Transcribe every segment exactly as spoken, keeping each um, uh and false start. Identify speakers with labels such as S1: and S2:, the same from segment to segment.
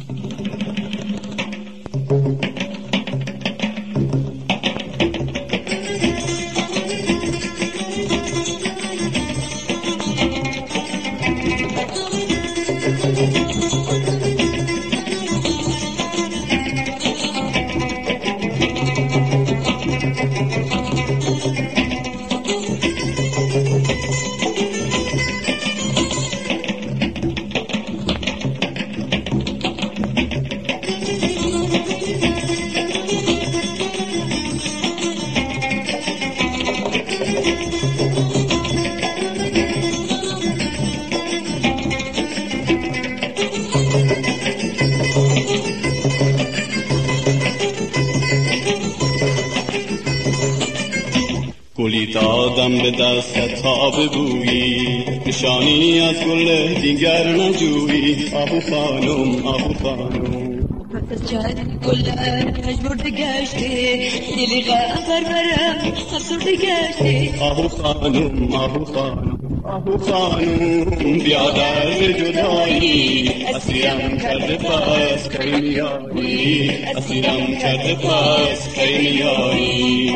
S1: گلی دادم به دست تا ببویی، نشانی از گل دیگر نجویی. آهو خانم آهو خانم،
S2: پس از چند گل مجبورده گشته، دلی غم برم افسرده گشته.
S1: آهو خانم آهو خانم آهو خانم، بیا درد جدایی، اسیرم کرده پس کی میایی، اسیرم کرده پس کی میایی.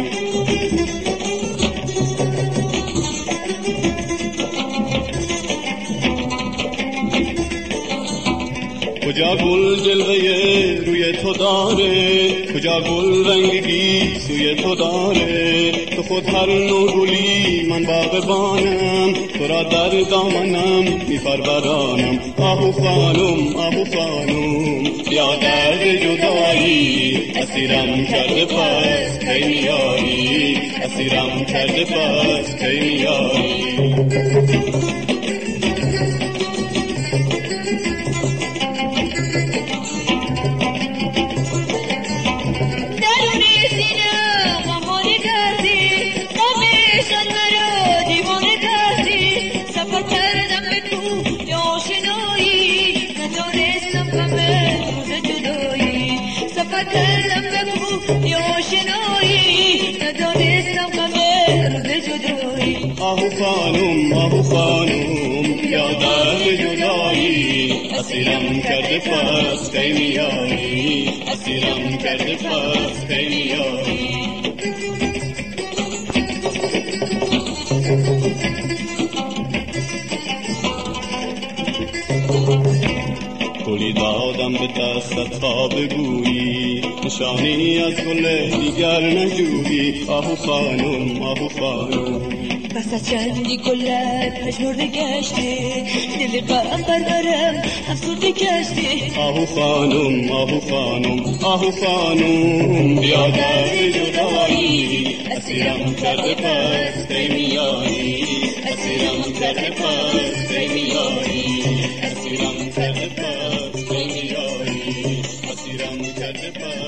S1: کجا گل جلوه روی تو داره، کجا گل رنگی سوی تو داره. تو خود هر نوع گلی من باغبانم، تو را در دامنم میپرورانم. آهو خانم آهو خانم، بیا درد جدایی، اسیرم کرده پس کی میایی، اسیرم کرده پس کی میایی.
S2: کردم بگو یا شنایی، ندانستم غم روز جدایی.
S1: آهو خانم آهو خانم، یا درد جدایی، اسیرم کرده پس کی میایی، اسیرم کرده پس کی میایی. گلی دادم به دستت تا بگویی، نشانی از گل دیگر نجویی. آهو خانم آهو خانم،
S2: پس از چندی گلت مجبورده گشته، دل غم برم افسرده گشته.
S1: آهو خانم آهو خانم آهو خانم، بیا درد جدایی، اسیرم کرده پس کی میایی، اسیرم کرده پس کی میایی، اسیرم کرده پس کی میایی، اسیرم کرده پس